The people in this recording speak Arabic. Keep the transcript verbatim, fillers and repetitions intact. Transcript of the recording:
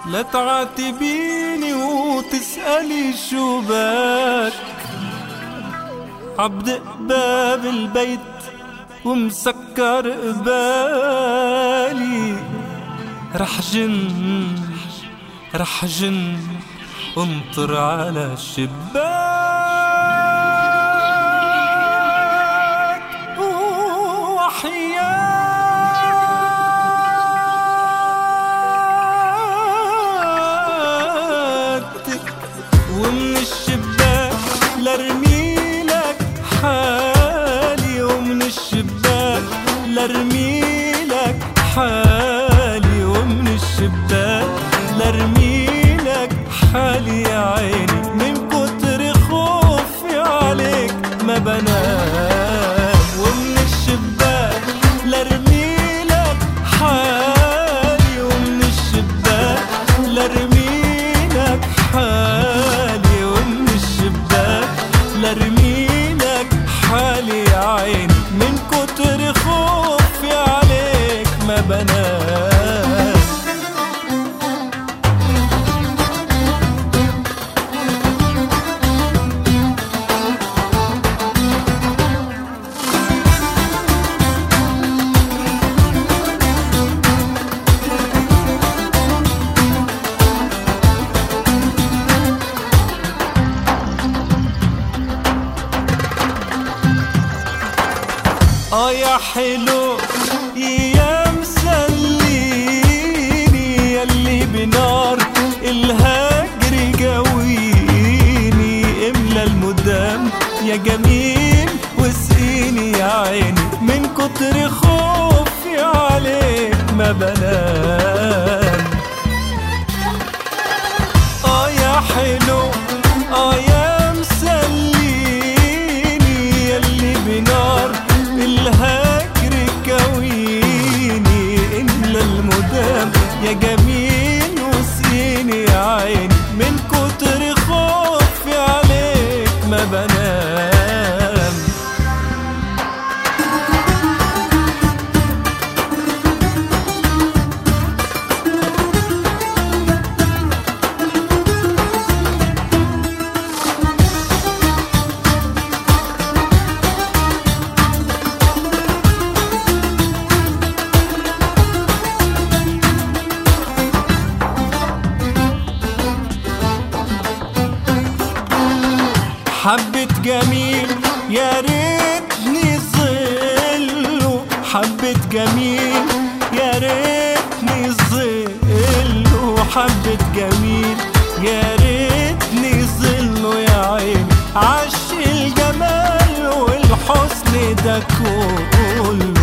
لا تعاتبيني وتسألي شو بك، عبدق باب البيت ومسكر قبالي. رح جن رح جن انطر على الشباك وحياتك، ومن الشباك لارميلك حالي، ومن الشباك لارميلك حالي، ومن الشباك لارميلك حالي. يا عيني من كتر خوفي عليك ما بنام، ومن الشباك لارميلك حالي، ومن الشباك لارميلك حالي، ومن الشباك لارميلك حالي. يا عيني من كتر خوفي عليك ما بنام. آه يا حلو يا مسليني، ياللي بنار الهجر جويني. املى المدام يا جميل واسقيني، يا عيني من كتر خوفي عليك ما بنام. آه يا حلو آه يا مسليني، ياللي بنار الهجر كويني. املى المدام يا جميل واسقيني، يا عيني من كتر خوفي عليك ما بنام. حبة جميل يا ريتني ظله، حبة جميل يا ريتني ظله، حبة جميل يا ريتني ظله. يا عيني عش الجمال والحسن ده كله.